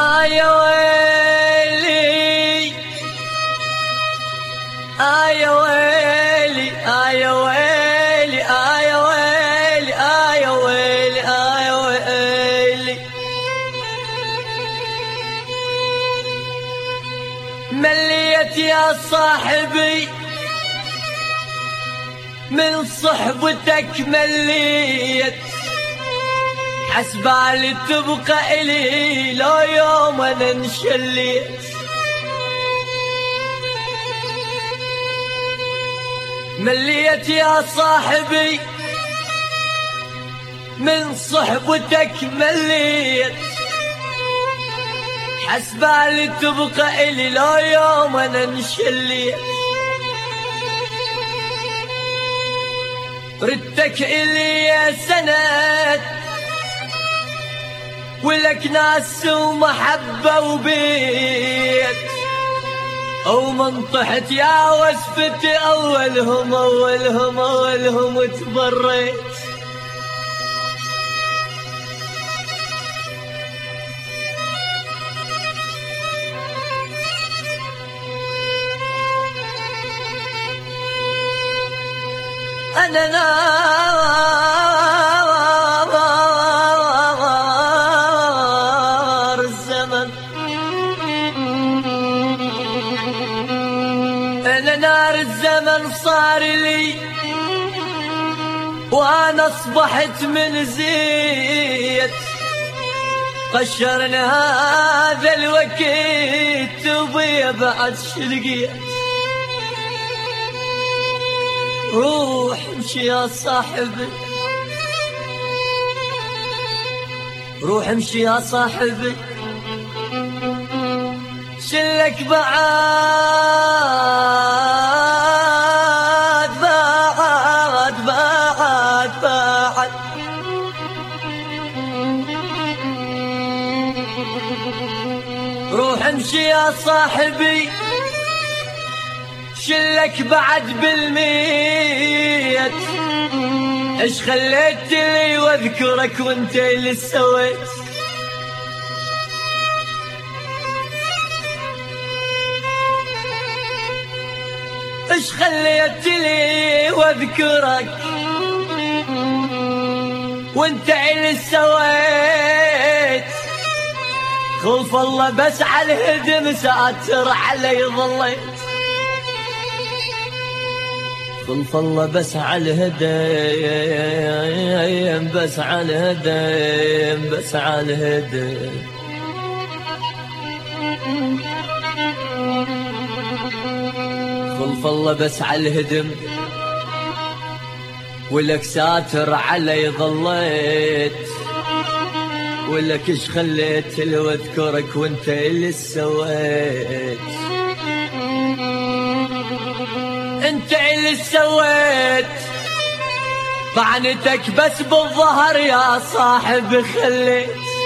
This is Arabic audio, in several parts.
يا ويلي يا ويلي يا ويلي يا ويلي يا ويلي يا ويلي مليت يا صاحبي من صحبتك مليت حسبالي تبقى إلي لو يوم أنا انشليت مليت يا صاحبي من صحبتك مليت حسبالي تبقى إلي لو يوم أنا انشليت ردتك إلي يا سند ولك ناس ومحبة وبيت أو من طحت يا وسفتي أولهم وتبريت أنا نار الزمن أنا نار الزمن صار لي وأنا أصبحت من زيت قشرنا هذا الوقت وبيا بعد شلقيت روح امشي يا صاحبي روح امشي يا صاحبي شلك بعاد بعاد بعاد بعد روح امشي يا صاحبي شلك بعد بالميت ايش خليت لي واذكرك وانت اللي سويت ايش خليت لي واذكرك وانت اللي سويت خوف الله بس على الهدم ساتر علي ظليت خوف الله بس على الهدم بس على الهدم بس على الهدم خوف الله بس على الهدم ولك ساتر علي ظليت ولك ايش خليت لو اذكرك وانت اللي سويت انت اللي سويت طعنتك بس بالظهر يا صاحبي خليت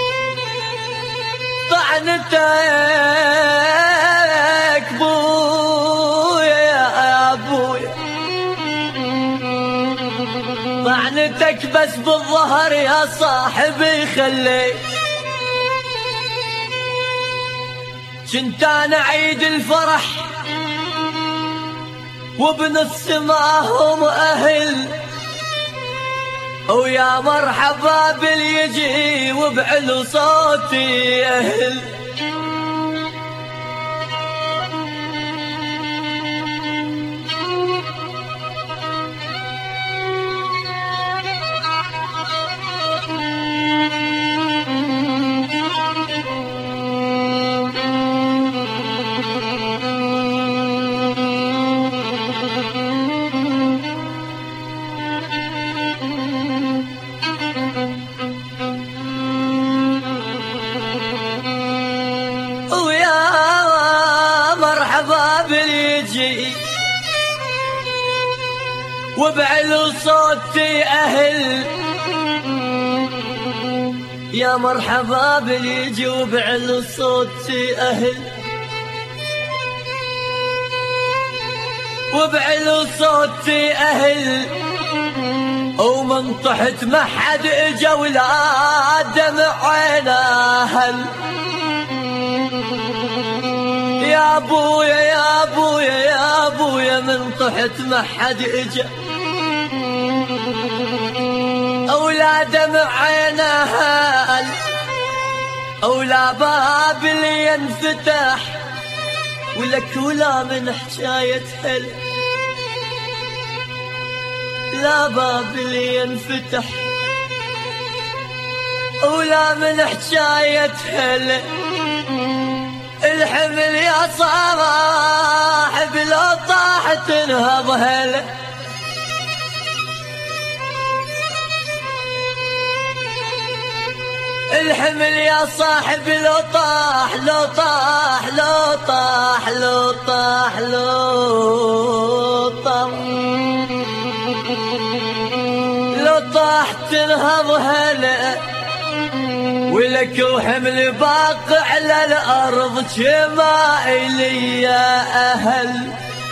طعنتك بويا يا ابويا طعنتك بس بالظهر يا صاحبي خليت كنت انا عيد الفرح وبنص معهم أهل ويا مرحبا باليجي وبعلو صوتي أهل وبعلو صوتي أهل يا مرحبا باليجي وبعلو صوتي أهل وبعلو صوتي أهل ومن طحت ما حد اجا ولا دمع عينا أهل يا ابويا يا ابويا يا ابويا من طحت ما حد اجا، اولاده مع عينها اولا باب اللي ينفتح، ولك ولا من حكاية هل لا باب اللي ينفتح، ولا من حكاية هل الحمل يا صاحب لو طاحت انهض هل. الحمل يا صاحب لو طاح لو طاح لو طاح لو طاح لو طاح لو طاح تنهض هلا، ولك وحمل باقي على الأرض كما إلي يا أهل.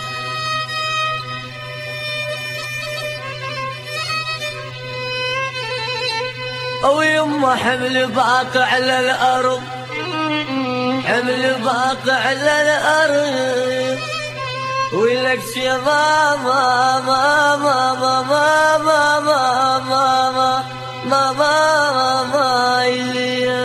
أو يما حمل باقي على الأرض، حمل باقي على الأرض، ولك يا ماما ماما ماما ماما ماما ماما ماما إلي